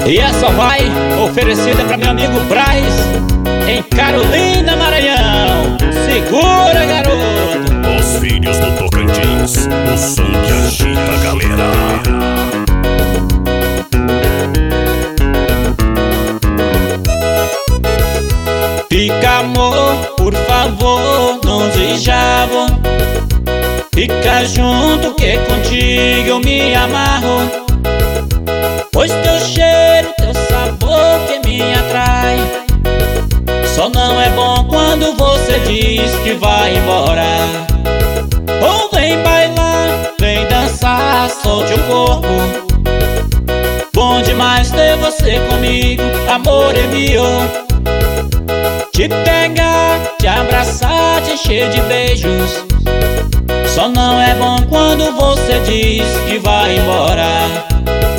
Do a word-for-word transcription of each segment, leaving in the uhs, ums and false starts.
E essa vai oferecida para meu amigo Braz, em Carolina, Maranhão. Segura, garoto! Os filhos do Tocantins, o som que agita a galera. Fica, amor, por favor, não desjavo. Fica junto que contigo eu me amarro. Pois teu cheiro, teu sabor que me atrai. Só não é bom quando você diz que vai embora. Ou vem bailar, vem dançar, solte o corpo. Bom demais ter você comigo, amor é meu. Te pegar, te abraçar, te encher de beijos. Só não é bom quando você diz que vai embora.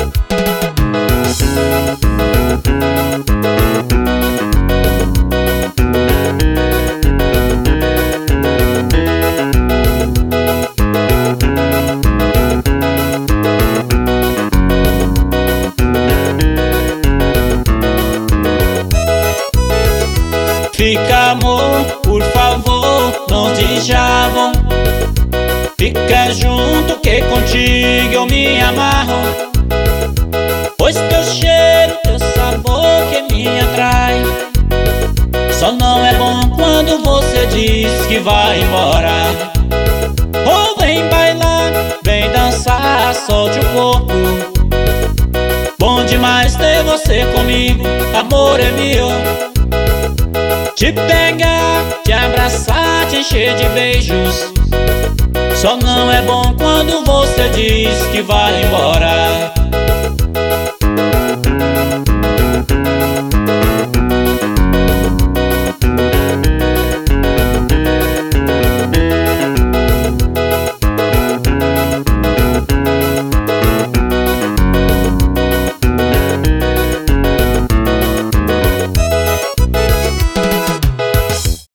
Fica, amor, por favor, não desjavo. Fica junto que contigo eu me amarro. Pois teu cheiro, teu sabor que me atrai. Só não é bom quando você diz que vai embora. Ou vem bailar, vem dançar, solte o corpo. Bom demais ter você comigo, amor é meu. Te pegar, te abraçar, te encher de beijos. Só não é bom quando você diz que vai embora.